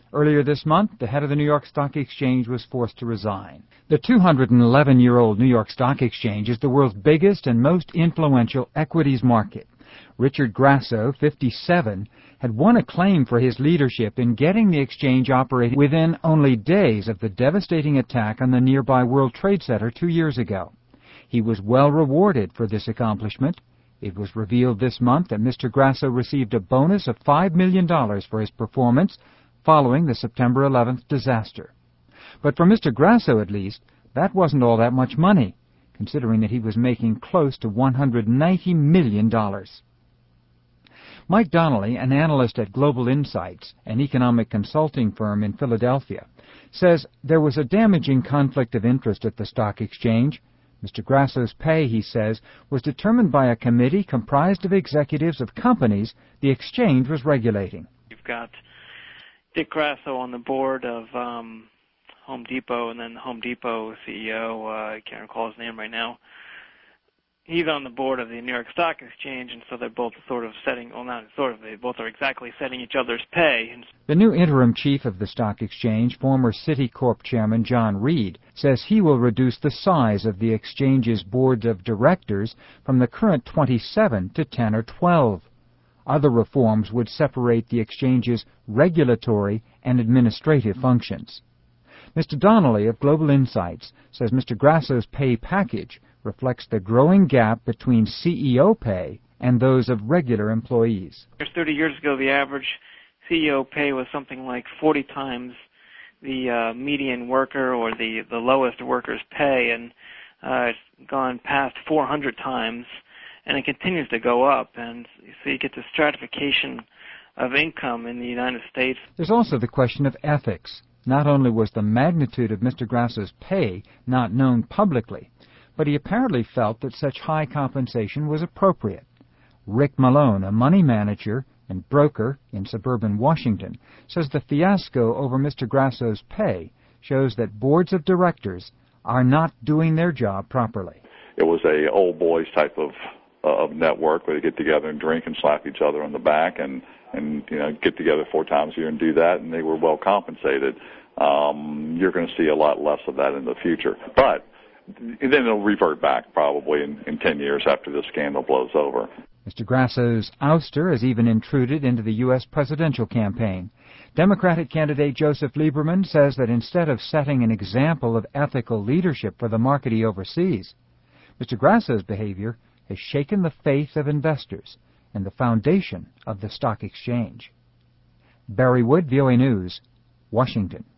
Earlier this month, the head of the New York Stock Exchange was forced to resign. The 211-year-old New York Stock Exchange is the world's biggest and most influential equities market. Richard Grasso, 57, had won acclaim for his leadership in getting the exchange operating within only days of the devastating attack on the nearby World Trade Center 2 years ago. He was well rewarded for this accomplishment. It was revealed this month that Mr. Grasso received a bonus of $5 million for his performance following the September 11th disaster. But for Mr. Grasso, at least, that wasn't all that much money, considering that he was making close to $190 million. Mike Donnelly, an analyst at Global Insights, an economic consulting firm in Philadelphia, says there was a damaging conflict of interest at the stock exchange. Mr. Grasso's pay, he says, was determined by a committee comprised of executives of companies the exchange was regulating. You've got Dick Grasso on the board of Home Depot, and then the Home Depot CEO, I can't recall his name right now. He's on the board of the New York Stock Exchange, and so they're both sort of setting, well, not sort of, they both are exactly setting each other's pay. The new interim chief of the stock exchange, former Citicorp chairman John Reed, says he will reduce the size of the exchange's board of directors from the current 27 to 10 or 12. Other reforms would separate the exchange's regulatory and administrative functions. Mr. Donnelly of Global Insights says Mr. Grasso's pay package reflects the growing gap between CEO pay and those of regular employees. 30 years ago, the average CEO pay was something like 40 times the median worker or the lowest worker's pay, and it's gone past 400 times, and it continues to go up. And so you get the stratification of income in the United States. There's also the question of ethics. Not only was the magnitude of Mr. Grasso's pay not known publicly, but he apparently felt that such high compensation was appropriate. Rick Malone, a money manager and broker in suburban Washington, says the fiasco over Mr. Grasso's pay shows that boards of directors are not doing their job properly. It was a old boys type of network where they get together and drink and slap each other on the back and get together 4 times a year and do that, and they were well compensated. You're going to see a lot less of that in the future. But then it'll revert back probably in 10 years after this scandal blows over. Mr. Grasso's ouster has even intruded into the U.S. presidential campaign. Democratic candidate Joseph Lieberman says that instead of setting an example of ethical leadership for the market he oversees, Mr. Grasso's behavior has shaken the faith of investors and the foundation of the stock exchange. Barry Wood, VOA News, Washington.